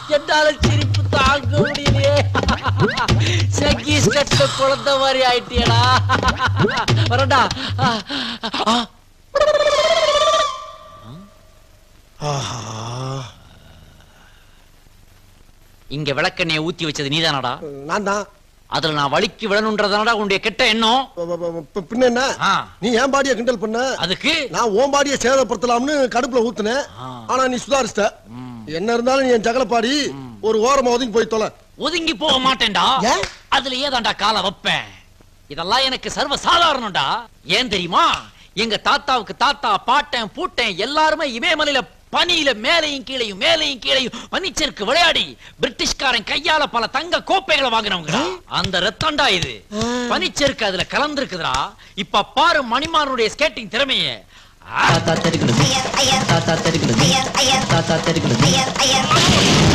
என்னால சிரிப்பு தாங்க முடியலையே. சங்கீஸ் கட்ட குழந்தை மாதிரி ஆயிட்டியடா. வரடா. இங்க விளக்கெண்ணெய ஊத்தி வச்சது நீதானடா? நான் தான். அதுல நான் வலிக்கு விழணும்ன்றதானடா உன்னுடைய கெட்ட எண்ணம். பின்ன என்ன? நீ ஏன் பாடிய கிண்டல் பண்ண? அதுக்கு நான் ஓன் பாடிய சேதப்படுத்தலாம்னு கடுப்புல ஊத்துனேன். ஆனா நீ சுதாரிச்சிட்ட. என்ன இருந்தாலும் நீ என் ஜகலப்பாடி ஒரு ஓரமா ஒதுங்கி போய் தொலை. ஒதுங்கி போக மாட்டேன்டா. அதுல ஏதாண்டா கால வைப்பேன். இதெல்லாம் எனக்கு சர்வ சாதாரணம்டா. ஏன் தெரியுமா? எங்க தாத்தாவுக்கு தாத்தா, பாட்டன், பூட்டன் எல்லாருமே இமயமலையில பனியில மேலையும் கீழையும் மேலையும் கீழையும் பனிச்சருக்கு விளையாடி பிரிட்டிஷ்காரன் கையால பல தங்க கோப்பைகளை வாங்கினவங்க. அந்த ரத்தம்டா இது. பனிச்சருக்கு அதுல கலந்துருக்குதுடா. இப்ப பாரு மணிமானுடைய ஸ்கேட்டிங் திறமைய. தாத்தா தெரிகிறது, தாத்தா தெரிகிறது, தாத்தா தெரிகிறது.